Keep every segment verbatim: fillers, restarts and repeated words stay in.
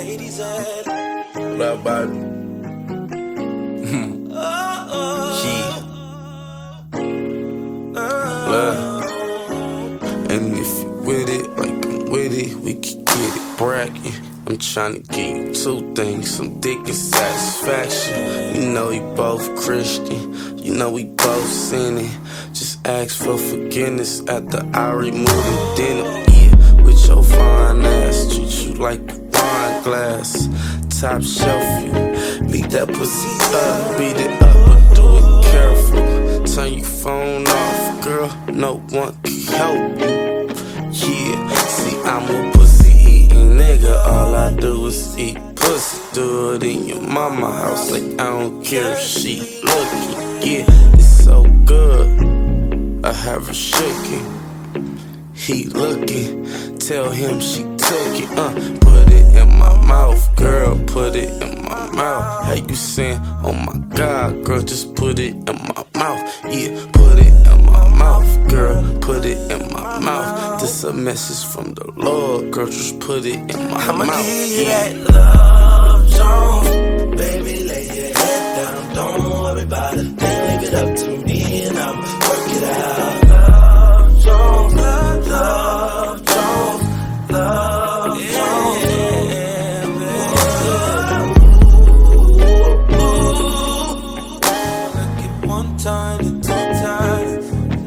ladies at? What up, baby? Yeah. Love. And if you with it, like I'm with it, we can get it bragging. I'm tryna give you two things, some dick and satisfaction. You know we both Christian, you know we both sinning. Just ask for forgiveness after I remove the dinner. Yeah, with your fine ass, treat you like a wine glass. Top shelf, you beat that pussy up, beat it up, but do it careful. Turn your phone off, girl, no one can help you. Yeah, see I'm a pussy eating nigga, all I do is eat pussy. Do it in your mama house, like I don't care if she looking. Yeah, it's so good, I have her shaking. He looking, tell him she took it, uh Put it in my mouth, girl, put it in my mouth. How you saying, oh my God, girl, just put it in my mouth. Yeah, put it in my mouth, girl, put it in my mouth. This a message from the Lord, girl, just put it in my I'ma mouth. I'ma give you yeah. that love, Jones. Baby, lay your head down, don't worry about it. Then leave it up to me and I'ma work it out. Love, Jones, love, love, Jones, love, yeah, Jones. One time and two times.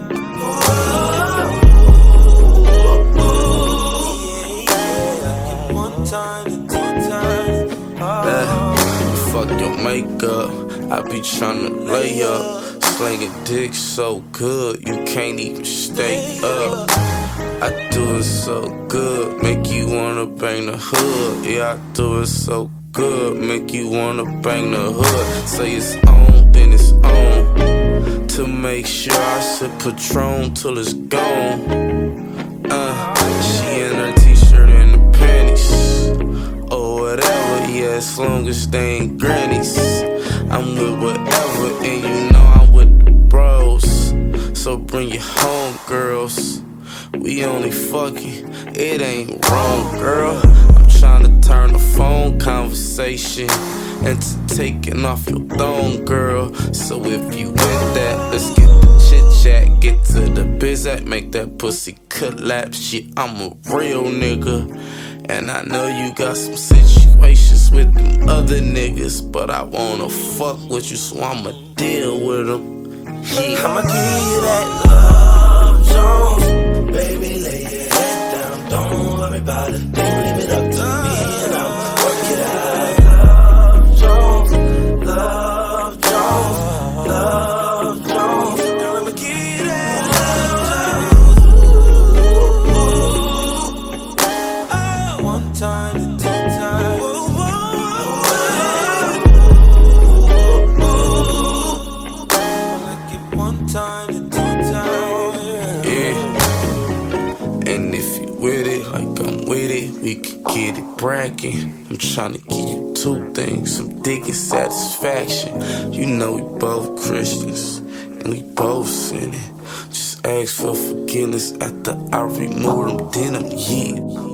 One time and two times. Yeah. Fuck your makeup, I be tryna lay up. Slinging dick so good, you can't even stay up. I do it so good, make you wanna bang the hood. Yeah, I do it so good, make you wanna bang the hood. Say it's on, then it's on. To make sure I sip Patron till it's gone. Uh, she in her t-shirt and the panties, or whatever, yeah, as long as they ain't grannies. I'm with whatever, and you know I'm with the bros. So bring your home, girls. We only fucking, it ain't wrong, girl. I'm tryna turn the phone conversation into taking off your thong, girl. So if you with that, let's get the chit chat, get to the biz act, make that pussy collapse. Shit, I'm a real nigga, and I know you got some situations with them other niggas, but I wanna fuck with you, so I'ma deal with them. Yeah. I'ma give you that love, Jones. Baby, lay your head down, don't worry about it. Then leave it up to me and I'll work it out. Love, Jones, love, Jones, love, Jones. Girl, I'ma give you that love, Jones. Oh, one time and two times. One time and two times. Yeah. And if you with it, like I'm with it, we can get it bragging. I'm tryna give you two things, some dick and satisfaction. You know we both Christians, and we both sinning. Just ask for forgiveness after I remove them denim, yeah.